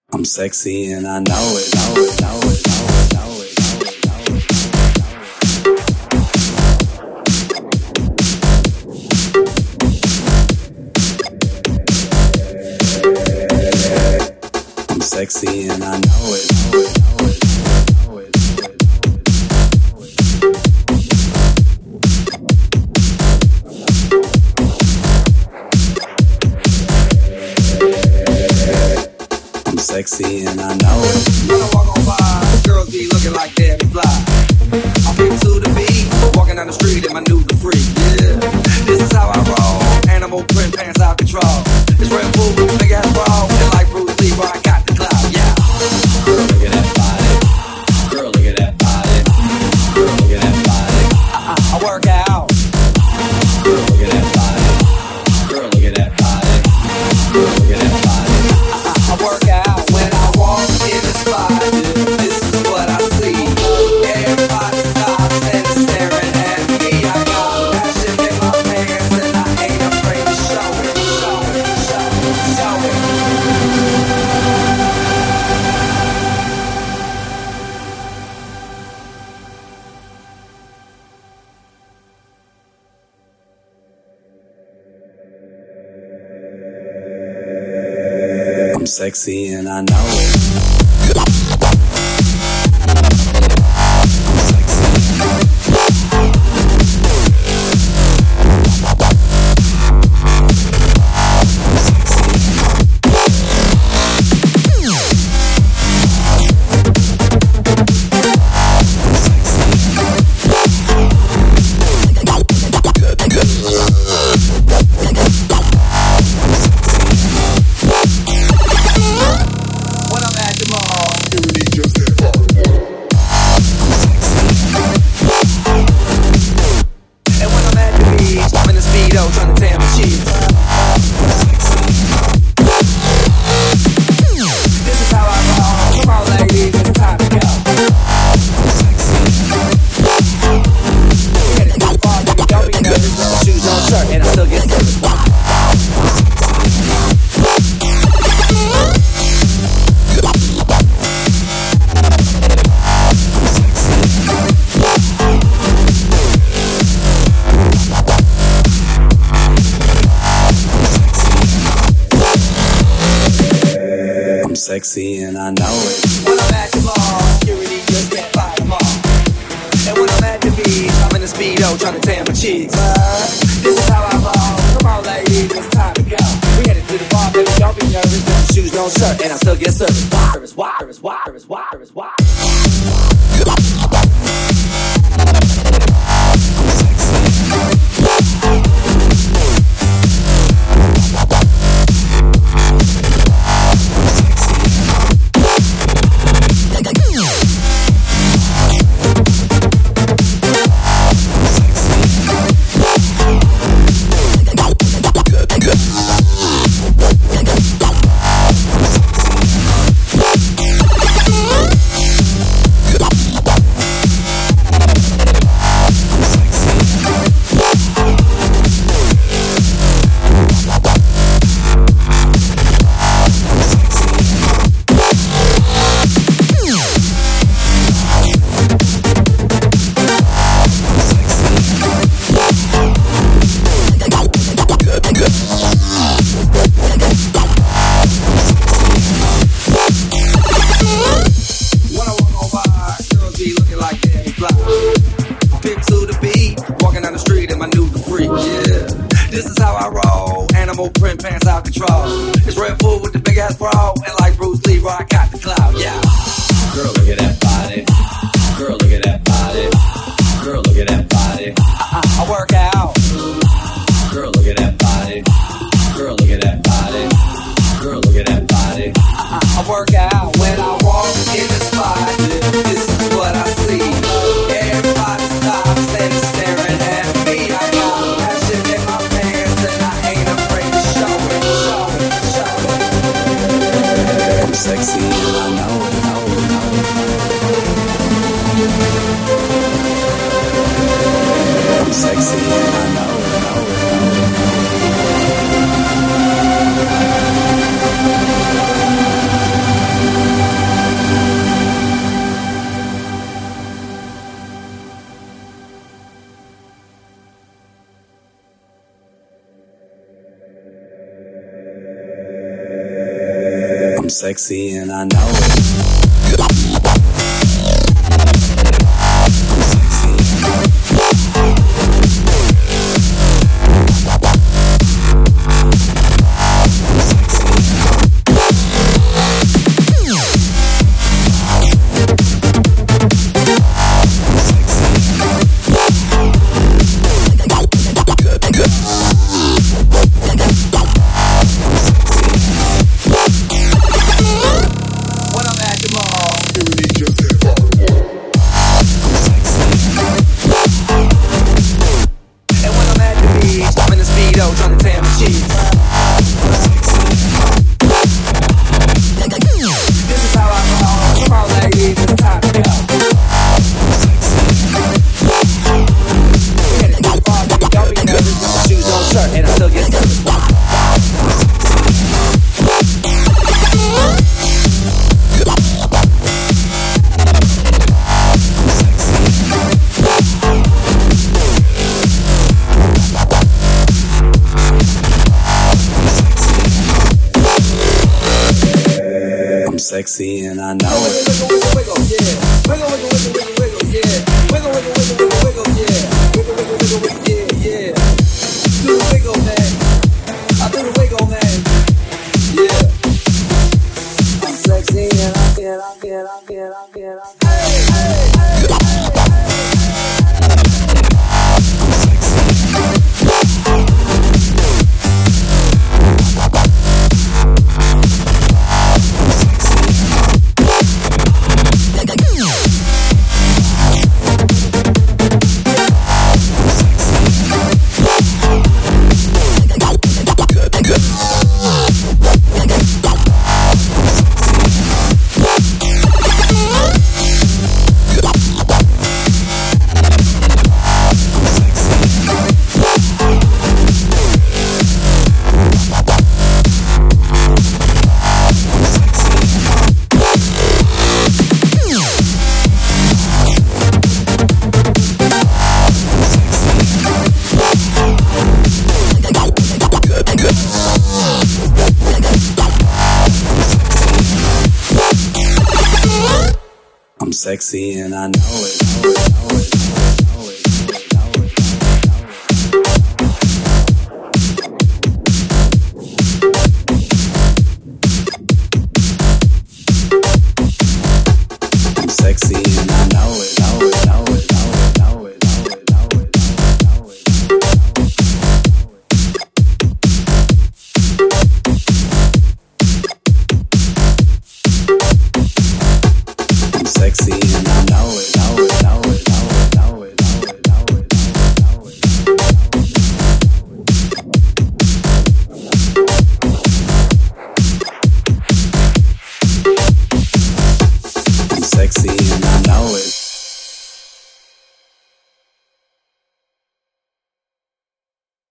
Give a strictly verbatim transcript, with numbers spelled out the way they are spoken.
I'm sexy and I know it, know it, know it, know it, know it, know it, know it. I'm sexy and I know it, know it, know it, know it, know it. I'm sexy and I know it. When I walk on by, girls be looking like they're fly. I'm people to the beat, walking down the street in my new to free. Yeah, this is how I roll. Animal print pants out control. It's Red Bull with a big ass bra, and like Bruce Lee, bro, I got the clout. Yeah. Girl, look at that body. Girl, look at that body. Girl, look at that body. I, I, I work out. Girl, look at that body. Girl, look at that body. Girl, look at that body. I, I, I work out when I walk in the spot. This is what I see. Everybody stops and is staring at me. I got passion in my pants and I ain't afraid to show it, show it, show it, show it. I'm sexy and I know it. When I'm at the mall, and when I'm at the beach, I'm in a Speedo trying to tan my cheeks. This is how I roll. Come on, ladies, it's time to go. We headed to the bar, baby, don't be nervous. Shoes on, shirt, and I still get service. I'm sexy and I know it. When I'm at the mall, security just can't fight them all. And when I'm at the beach, I'm in a Speedo trying to tan my cheeks. Uh, this is how I roll. Come on, ladies, it's time to go. We headed to the bar, baby, don't be nervous. No shoes, no shirt, and I still get service. Service, why, service, why, service, why, service, why. Print pants out control. It's Red Bull with the big ass bra, and like Bruce Lee, bro, I got the clout. Yeah. Girl, look at that body. Girl, look at that body. Girl, look at that body. I, I, I work out. Girl, look at that body. Girl, look at that body. Girl, look at that body. I, I, I work out when I walk in the spot. This is what I see. Everybody stops and is staring at me. I got passion in my pants and I ain't afraid to show it, show it, show it. I'm sexy and I know it, know it, know it. I'm sexy and I know it, know it, know it, know it. I'm sexy and I know it. Sexy and I know it. Wiggle, wiggle, wiggle, yeah. Wiggle, wiggle, wiggle, wiggle, wiggle, yeah. Wiggle, wiggle, wiggle, wiggle, wiggle, yeah. Wiggle, wiggle, wiggle, wiggle, yeah, yeah. Do the wiggle, man. I do the wiggle, man. Yeah. I'm sexy and I get, I get, I get, I get, I get. Hey, hey, hey, hey, I'm sexy and I know it, know it, know it, know it, know it, know it. I'm sexy